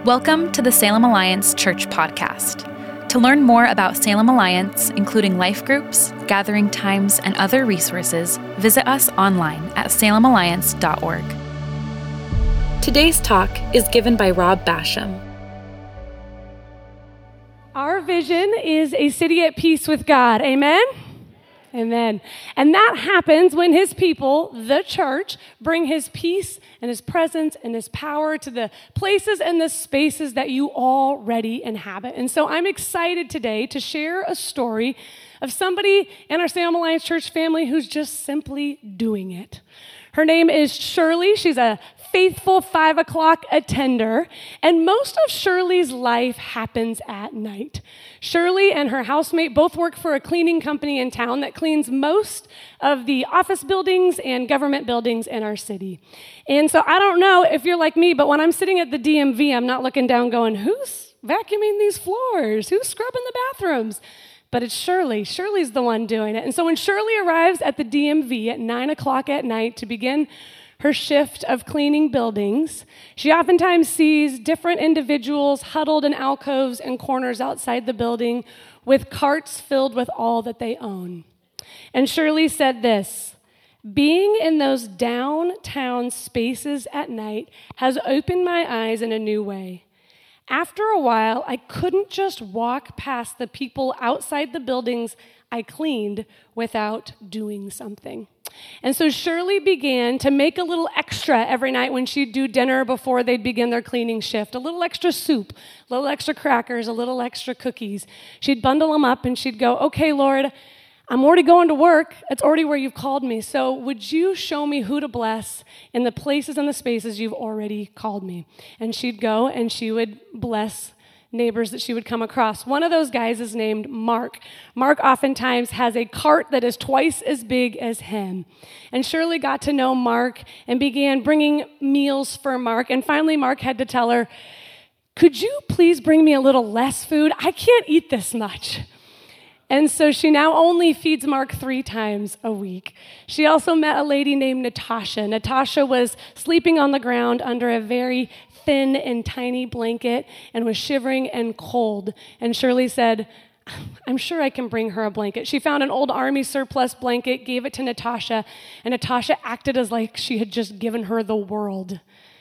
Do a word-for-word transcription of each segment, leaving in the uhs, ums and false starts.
Welcome to the Salem Alliance Church Podcast. To learn more about Salem Alliance, including life groups, gathering times, and other resources, visit us online at salem alliance dot org. Today's talk is given by Rob Basham. Our vision is a city at peace with God. Amen? Amen. And that happens when his people, the church, bring his peace and his presence and his power to the places and the spaces that you already inhabit. And so I'm excited today to share a story of somebody in our Salem Alliance Church family who's just simply doing it. Her name is Shirley. She's a faithful five o'clock attender, and most of Shirley's life happens at night. Shirley and her housemate both work for a cleaning company in town that cleans most of the office buildings and government buildings in our city. And so I don't know if you're like me, but when I'm sitting at the D M V, I'm not looking down going, who's vacuuming these floors? Who's scrubbing the bathrooms? But it's Shirley. Shirley's the one doing it. And so when Shirley arrives at the D M V at nine o'clock at night to begin her shift of cleaning buildings, she oftentimes sees different individuals huddled in alcoves and corners outside the building with carts filled with all that they own. And Shirley said this, "Being in those downtown spaces at night has opened my eyes in a new way. After a while, I couldn't just walk past the people outside the buildings I cleaned without doing something." And so Shirley began to make a little extra every night when she'd do dinner before they'd begin their cleaning shift. A little extra soup, a little extra crackers, a little extra cookies. She'd bundle them up and she'd go, "Okay, Lord, I'm already going to work. It's already where you've called me. So would you show me who to bless in the places and the spaces you've already called me?" And she'd go and she would bless neighbors that she would come across. One of those guys is named Mark. Mark oftentimes has a cart that is twice as big as him. And Shirley got to know Mark and began bringing meals for Mark. And finally, Mark had to tell her, "Could you please bring me a little less food? I can't eat this much." And so she now only feeds Mark three times a week. She also met a lady named Natasha. Natasha was sleeping on the ground under a very thin and tiny blanket and was shivering and cold. And Shirley said, "I'm sure I can bring her a blanket." She found an old army surplus blanket, gave it to Natasha, and Natasha acted as like she had just given her the world.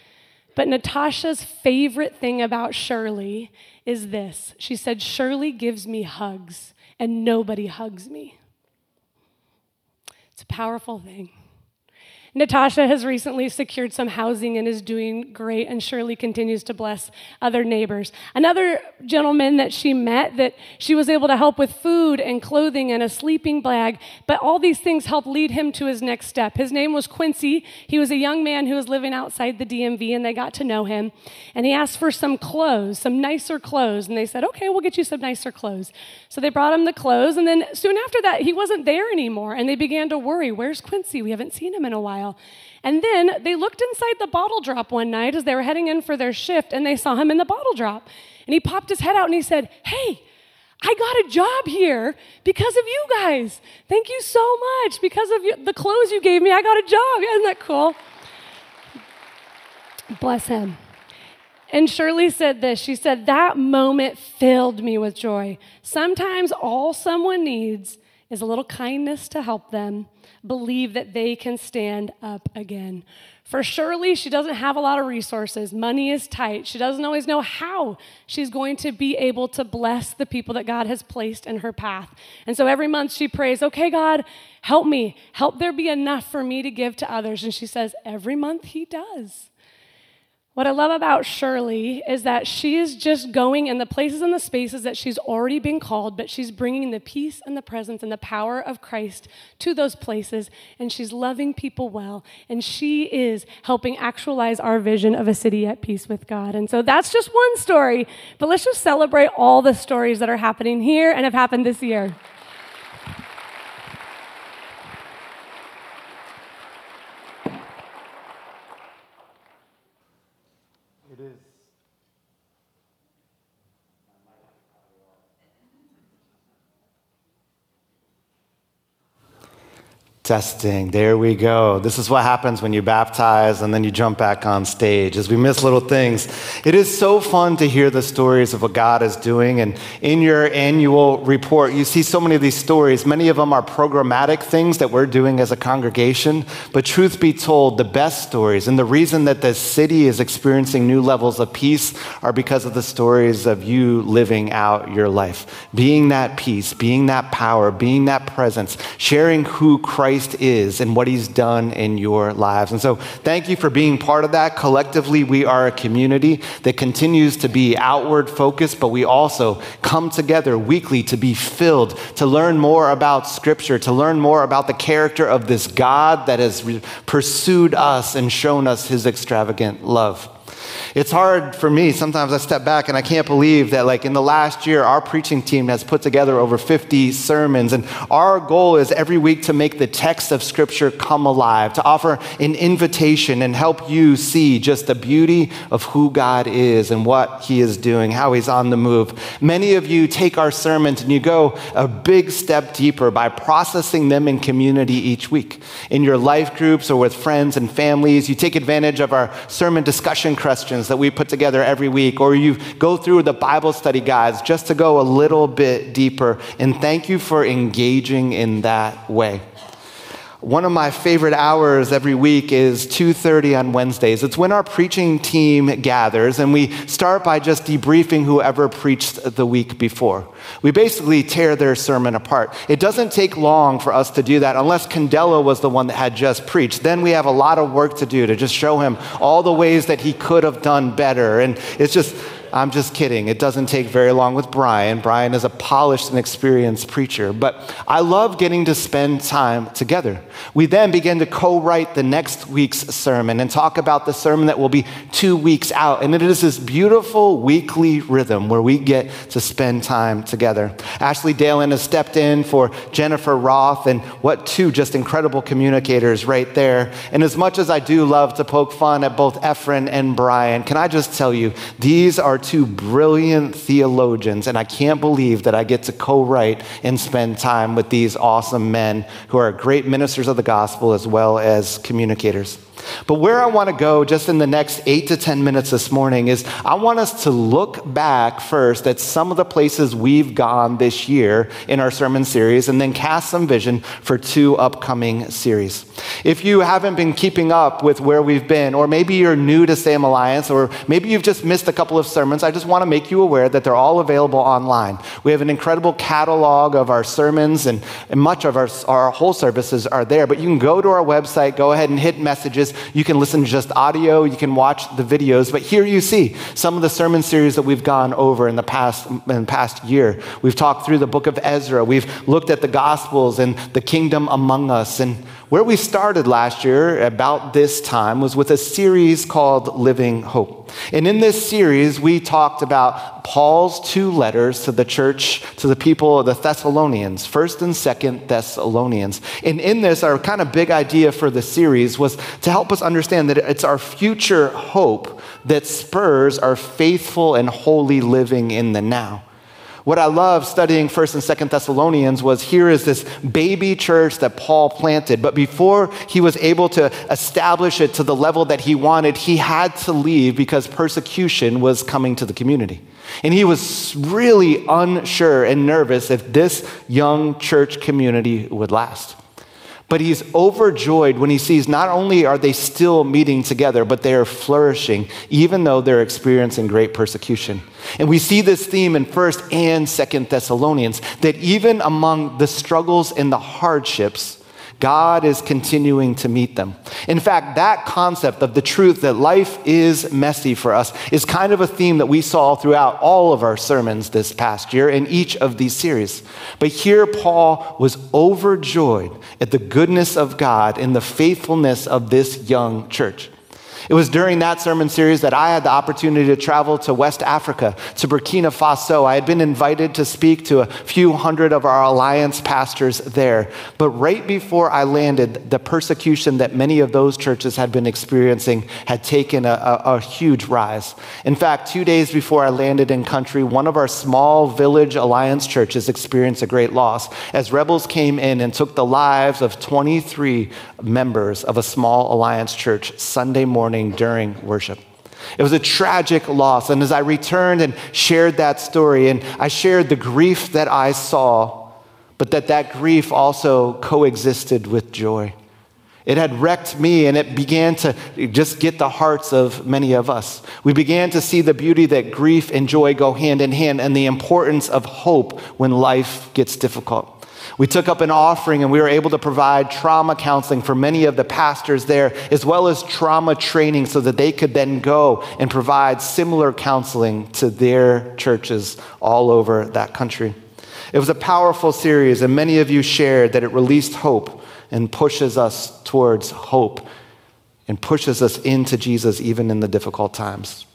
But Natasha's favorite thing about Shirley is this. She said, "Shirley gives me hugs, and nobody hugs me." It's a powerful thing. Natasha has recently secured some housing and is doing great, and Shirley continues to bless other neighbors. Another gentleman that she met that she was able to help with food and clothing and a sleeping bag, but all these things helped lead him to his next step. His name was Quincy. He was a young man who was living outside the D M V, and they got to know him. And he asked for some clothes, some nicer clothes, and they said, "Okay, we'll get you some nicer clothes." So they brought him the clothes, and then soon after that, he wasn't there anymore, and they began to worry, "Where's Quincy? We haven't seen him in a while." And then they looked inside the bottle drop one night as they were heading in for their shift, and they saw him in the bottle drop. And he popped his head out and he said, "Hey, I got a job here because of you guys. Thank you so much. Because of you, the clothes you gave me, I got a job." Isn't that cool? Bless him. And Shirley said this. She said, "That moment filled me with joy. Sometimes all someone needs is a little kindness to help them believe that they can stand up again." For Shirley, she doesn't have a lot of resources. Money is tight. She doesn't always know how she's going to be able to bless the people that God has placed in her path. And so every month she prays, "Okay, God, help me. Help there be enough for me to give to others." And she says, every month he does. What I love about Shirley is that she is just going in the places and the spaces that she's already been called, but she's bringing the peace and the presence and the power of Christ to those places, and she's loving people well, and she is helping actualize our vision of a city at peace with God. And so that's just one story, but let's just celebrate all the stories that are happening here and have happened this year. It is. Testing, there we go. This is what happens when you baptize and then you jump back on stage, as we miss little things. It is so fun to hear the stories of what God is doing, and in your annual report, you see so many of these stories. Many of them are programmatic things that we're doing as a congregation, but truth be told, the best stories and the reason that the city is experiencing new levels of peace are because of the stories of you living out your life, being that peace, being that power, being that presence, sharing who Christ is and what he's done in your lives. And so thank you for being part of that. Collectively, we are a community that continues to be outward focused, but we also come together weekly to be filled, to learn more about Scripture, to learn more about the character of this God that has re- pursued us and shown us his extravagant love. It's hard for me. Sometimes I step back and I can't believe that, like, in the last year, our preaching team has put together over fifty sermons. And our goal is every week to make the text of Scripture come alive, to offer an invitation and help you see just the beauty of who God is and what he is doing, how he's on the move. Many of you take our sermons and you go a big step deeper by processing them in community each week. In your life groups or with friends and families, you take advantage of our sermon discussion questions that we put together every week, or you go through the Bible study guides just to go a little bit deeper. And thank you for engaging in that way. One of my favorite hours every week is two thirty on Wednesdays. It's when our preaching team gathers, and we start by just debriefing whoever preached the week before. We basically tear their sermon apart. It doesn't take long for us to do that unless Candelo was the one that had just preached. Then we have a lot of work to do to just show him all the ways that he could have done better. And it's just, I'm just kidding. It doesn't take very long with Brian. Brian is a polished and experienced preacher. But I love getting to spend time together. We then begin to co-write the next week's sermon and talk about the sermon that will be two weeks out. And it is this beautiful weekly rhythm where we get to spend time together. Ashley Dalen has stepped in for Jennifer Roth, and what two just incredible communicators right there. And as much as I do love to poke fun at both Efren and Brian, can I just tell you, these are two brilliant theologians, and I can't believe that I get to co-write and spend time with these awesome men who are great ministers of the gospel as well as communicators. But where I want to go just in the next eight to ten minutes this morning is I want us to look back first at some of the places we've gone this year in our sermon series, and then cast some vision for two upcoming series. If you haven't been keeping up with where we've been, or maybe you're new to Salem Alliance, or maybe you've just missed a couple of sermons, I just want to make you aware that they're all available online. We have an incredible catalog of our sermons, and, and much of our, our whole services are there. But you can go to our website, go ahead and hit messages. You can listen to just audio, you can watch the videos, but here you see some of the sermon series that we've gone over in the past in the past year. We've talked through the book of Ezra, we've looked at the Gospels and the kingdom among us. And where we started last year about this time was with a series called Living Hope. And in this series, we talked about Paul's two letters to the church, to the people of the Thessalonians, First and Second Thessalonians. And in this, our kind of big idea for the series was to help us understand that it's our future hope that spurs our faithful and holy living in the now. What I love studying First and Second Thessalonians was here is this baby church that Paul planted, but before he was able to establish it to the level that he wanted, he had to leave because persecution was coming to the community. And he was really unsure and nervous if this young church community would last. But he's overjoyed when he sees not only are they still meeting together, but they are flourishing, even though they're experiencing great persecution. And we see this theme in First and Second Thessalonians, that even among the struggles and the hardships, God is continuing to meet them. In fact, that concept of the truth that life is messy for us is kind of a theme that we saw throughout all of our sermons this past year in each of these series. But here Paul was overjoyed at the goodness of God and the faithfulness of this young church. It was during that sermon series that I had the opportunity to travel to West Africa, to Burkina Faso. I had been invited to speak to a few hundred of our Alliance pastors there. But right before I landed, the persecution that many of those churches had been experiencing had taken a, a, a huge rise. In fact, two days before I landed in country, one of our small village Alliance churches experienced a great loss as rebels came in and took the lives of twenty-three members of a small Alliance church Sunday morning during worship. It was a tragic loss. And as I returned and shared that story, and I shared the grief that I saw, but that that grief also coexisted with joy. It had wrecked me, and it began to just get the hearts of many of us. We began to see the beauty that grief and joy go hand in hand, and the importance of hope when life gets difficult. We took up an offering, and we were able to provide trauma counseling for many of the pastors there, as well as trauma training so that they could then go and provide similar counseling to their churches all over that country. It was a powerful series, and many of you shared that it released hope and pushes us towards hope and pushes us into Jesus even in the difficult times.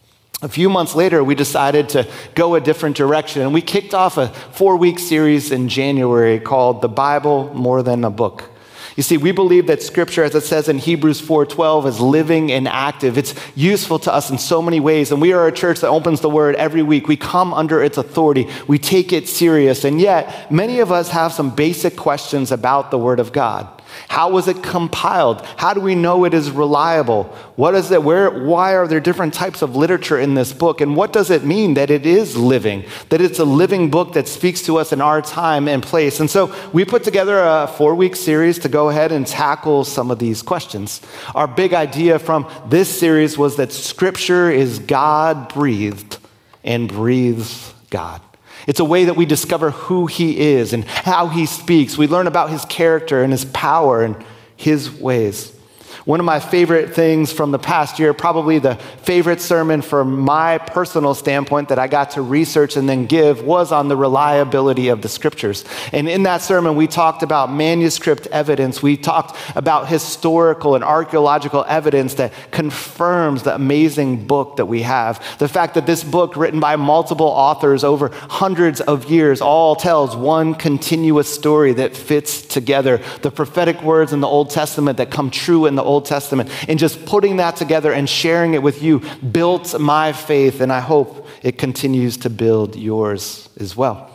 A few months later, we decided to go a different direction, and we kicked off a four-week series in January called The Bible More Than a Book. You see, we believe that Scripture, as it says in Hebrews four twelve, is living and active. It's useful to us in so many ways, and we are a church that opens the Word every week. We come under its authority. We take it serious, and yet many of us have some basic questions about the Word of God. How was it compiled? How do we know it is reliable? What is it? Where? Why are there different types of literature in this book? And what does it mean that it is living? That it's a living book that speaks to us in our time and place? And so we put together a four-week series to go ahead and tackle some of these questions. Our big idea from this series was that Scripture is God-breathed and breathes God. It's a way that we discover who he is and how he speaks. We learn about his character and his power and his ways. One of my favorite things from the past year, probably the favorite sermon from my personal standpoint that I got to research and then give, was on the reliability of the Scriptures. And in that sermon, we talked about manuscript evidence. We talked about historical and archaeological evidence that confirms the amazing book that we have. The fact that this book, written by multiple authors over hundreds of years, all tells one continuous story that fits together. The prophetic words in the Old Testament that come true in the Old Old Testament, and just putting that together and sharing it with you built my faith, and I hope it continues to build yours as well.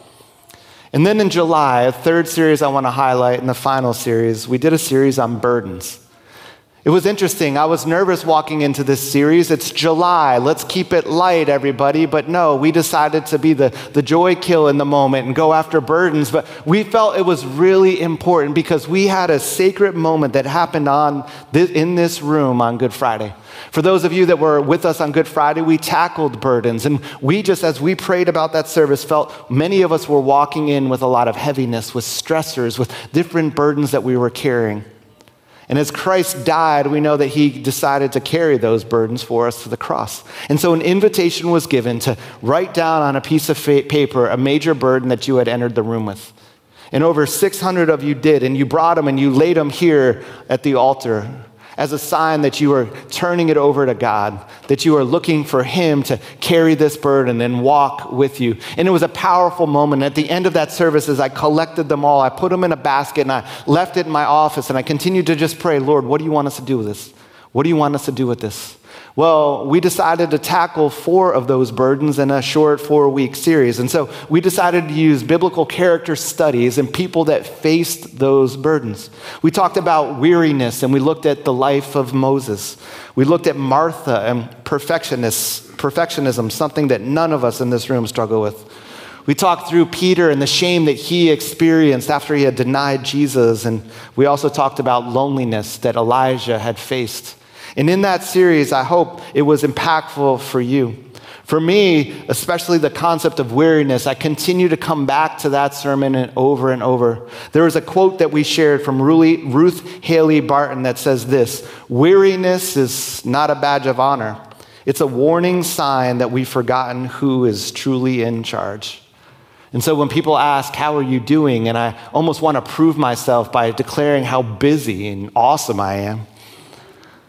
And then in July, a third series I want to highlight, in the final series, we did a series on burdens. It was interesting. I was nervous walking into this series. It's July. Let's keep it light, everybody. But no, we decided to be the, the joy kill in the moment and go after burdens. But we felt it was really important because we had a sacred moment that happened on this, in this room on Good Friday. For those of you that were with us on Good Friday, we tackled burdens. And we just, as we prayed about that service, felt many of us were walking in with a lot of heaviness, with stressors, with different burdens that we were carrying. And as Christ died, we know that he decided to carry those burdens for us to the cross. And so an invitation was given to write down on a piece of paper a major burden that you had entered the room with. And over six hundred of you did, and you brought them and you laid them here at the altar as a sign that you are turning it over to God, that you are looking for him to carry this burden and walk with you. And it was a powerful moment. At the end of that service, as I collected them all, I put them in a basket and I left it in my office, and I continued to just pray, Lord, what do you want us to do with this? What do you want us to do with this? Well, we decided to tackle four of those burdens in a short four-week series. And so we decided to use biblical character studies and people that faced those burdens. We talked about weariness, and we looked at the life of Moses. We looked at Martha and perfectionist, perfectionism, something that none of us in this room struggle with. We talked through Peter and the shame that he experienced after he had denied Jesus. And we also talked about loneliness that Elijah had faced. And in that series, I hope it was impactful for you. For me, especially the concept of weariness, I continue to come back to that sermon and over and over. There was a quote that we shared from Ruth Haley Barton that says this: weariness is not a badge of honor. It's a warning sign that we've forgotten who is truly in charge. And so when people ask, how are you doing? And I almost want to prove myself by declaring how busy and awesome I am.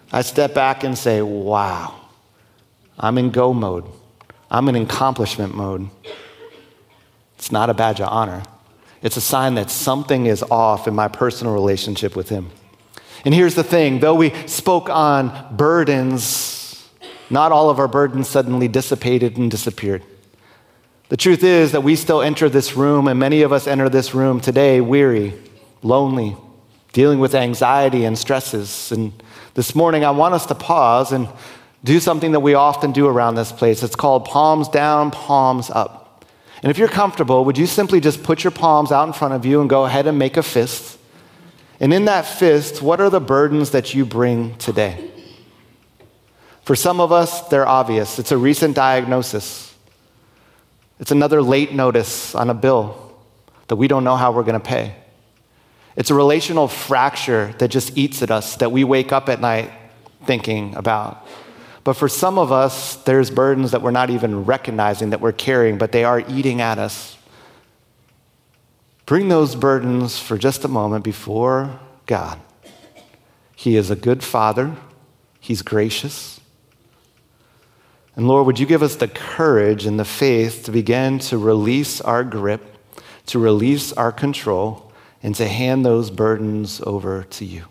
I step back and say, wow, I'm in go mode. I'm in accomplishment mode. It's not a badge of honor. It's a sign that something is off in my personal relationship with him. And here's the thing, though we spoke on burdens, not all of our burdens suddenly dissipated and disappeared. The truth is that we still enter this room, and many of us enter this room today weary, lonely, dealing with anxiety and stresses. And this morning, I want us to pause and do something that we often do around this place. It's called palms down, palms up. And if you're comfortable, would you simply just put your palms out in front of you and go ahead and make a fist? And in that fist, what are the burdens that you bring today? For some of us, they're obvious. It's a recent diagnosis. It's another late notice on a bill that we don't know how we're going to pay. It's a relational fracture that just eats at us, that we wake up at night thinking about. But for some of us, there's burdens that we're not even recognizing that we're carrying, but they are eating at us. Bring those burdens for just a moment before God. He is a good Father. He's gracious. And Lord, would you give us the courage and the faith to begin to release our grip, to release our control, and to hand those burdens over to you.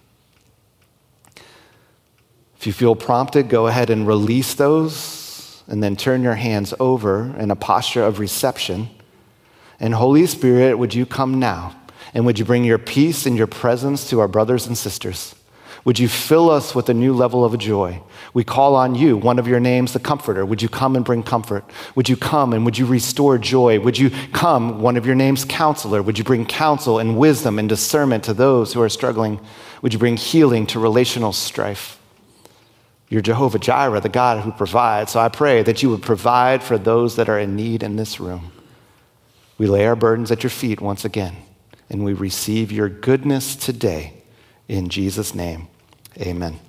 If you feel prompted, go ahead and release those, and then turn your hands over in a posture of reception. And Holy Spirit, would you come now? And would you bring your peace and your presence to our brothers and sisters? Would you fill us with a new level of joy? We call on you, one of your names, the Comforter. Would you come and bring comfort? Would you come and would you restore joy? Would you come, one of your names, Counselor? Would you bring counsel and wisdom and discernment to those who are struggling? Would you bring healing to relational strife? You're Jehovah Jireh, the God who provides. So I pray that you would provide for those that are in need in this room. We lay our burdens at your feet once again, and we receive your goodness today. In Jesus' name, amen.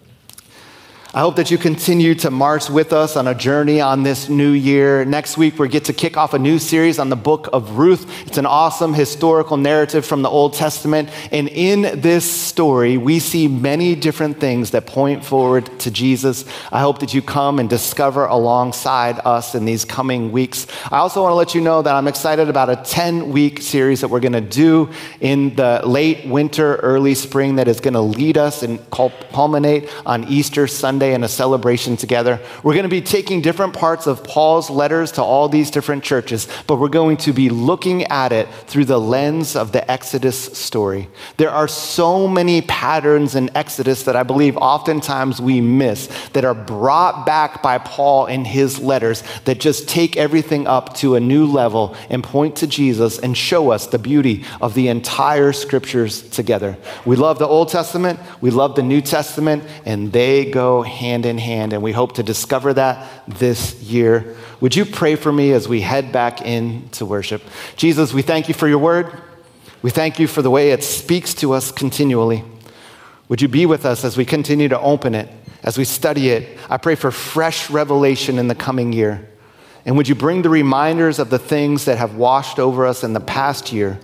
I hope that you continue to march with us on a journey on this new year. Next week, we get to kick off a new series on the book of Ruth. It's an awesome historical narrative from the Old Testament. And in this story, we see many different things that point forward to Jesus. I hope that you come and discover alongside us in these coming weeks. I also want to let you know that I'm excited about a ten-week series that we're going to do in the late winter, early spring that is going to lead us and culminate on Easter Sunday and a celebration together. We're going to be taking different parts of Paul's letters to all these different churches, but we're going to be looking at it through the lens of the Exodus story. There are so many patterns in Exodus that I believe oftentimes we miss that are brought back by Paul in his letters that just take everything up to a new level and point to Jesus and show us the beauty of the entire scriptures together. We love the Old Testament, we love the New Testament, and they go hand in hand, and we hope to discover that this year. Would you pray for me as we head back into worship? Jesus, we thank you for your word. We thank you for the way it speaks to us continually. Would you be with us as we continue to open it, as we study it? I pray for fresh revelation in the coming year. And would you bring the reminders of the things that have washed over us in the past year?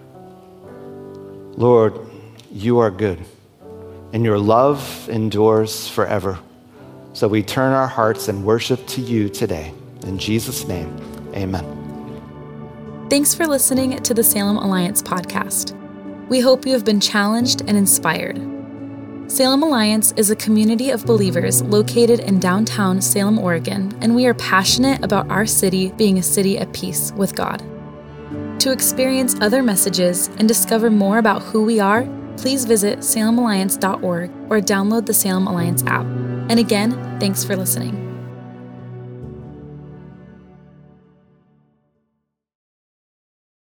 Lord, you are good, and your love endures forever. So we turn our hearts and worship to you today. In Jesus' name, amen. Thanks for listening to the Salem Alliance podcast. We hope you have been challenged and inspired. Salem Alliance is a community of believers located in downtown Salem, Oregon, and we are passionate about our city being a city at peace with God. To experience other messages and discover more about who we are, please visit salem alliance dot org or download the Salem Alliance app. And again, thanks for listening.